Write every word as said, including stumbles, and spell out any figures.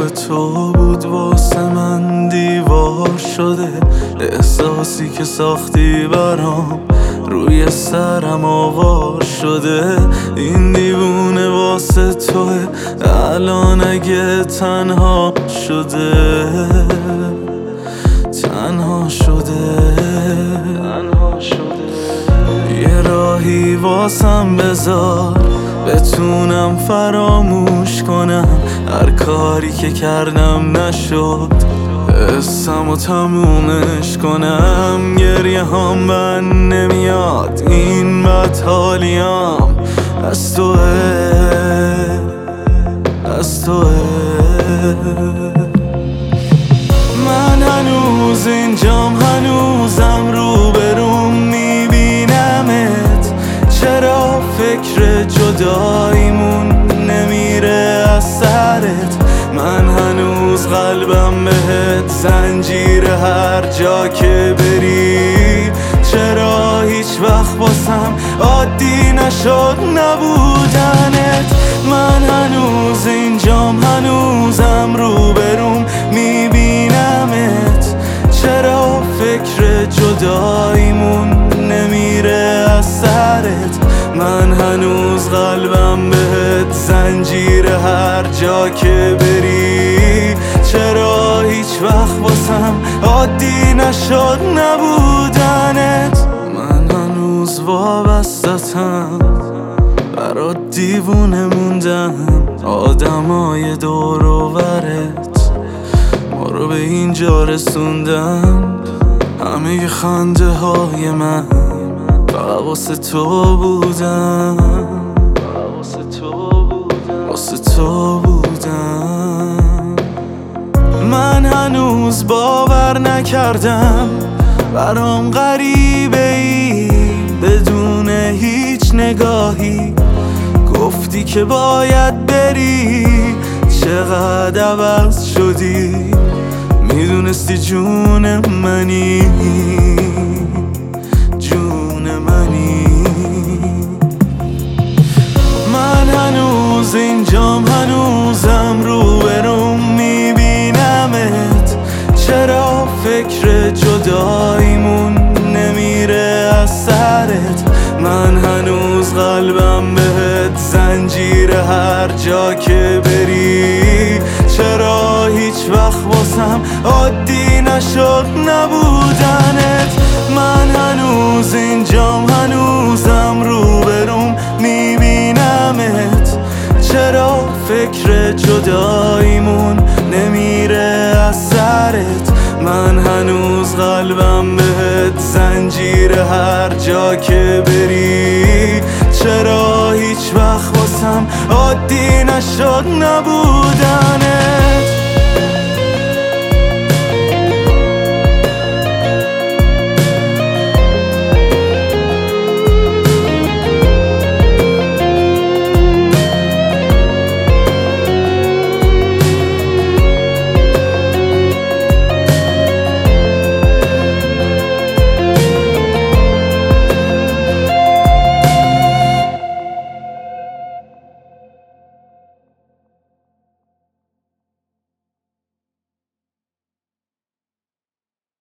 تو بود واسه من دیوار شده. احساسی که ساختی برام روی سرم آوار شده. این دیوونه واسه توه الان اگه تنها شده، تنها شده، تنها شده. یه راهی واسم بذار بتونم فراموش کنم هر کاری که کردم نشد، حسم و تمومش کنم. گریه هم من نمیاد این بد حالیم از توه، از توه. من هنوز اینجام، هنوزم رو بروم میبینمت. چرا فکر جداییمون نمیره از سرت؟ من هنوز قلبم بهت زنجیر هر جا که بری. چرا هیچ وقت واسم عادی نشد نبودنت؟ من هنوز اینجام، هنوزم رو بروم میبینمت. چرا فکر جداییمون نمیره از سرت؟ من هنوز قلبم بهت زنجیر هر جا که بری. چرا هیچ وقت واسم عادی نشد نبودنت؟ من هنوز وابستتم، برات دیوونه موندم. آدمای دور و برت ما رو به اینجا رسوندن. همه خنده های من فقط واسه تو بودن، واسه تو بودن، واسه تو بودن. من هنوز باور نکردم، برام غریبه ای بدون هیچ نگاهی گفتی که باید بری. چقدر عوض شدی، میدونستی جون منی، جون منی. من هنوز اینجام، هنوزم رو بروم میبینمت. چرا فکر جداییمون نمیره از سرت؟ من هنوز قلبم بهت زنجیر هر جا که بری. چرا هیچ وقت واسم عادی نشد نبودنت؟ من هنوز اینجام، هنوزم رو بروم میبینمت. چرا فکر جداییمون نمیره از سرت؟ من هنوز قلبم بهت زنجیر هر جا که بری. چرا هیچ وقت واسم عادی نشد نبودنت؟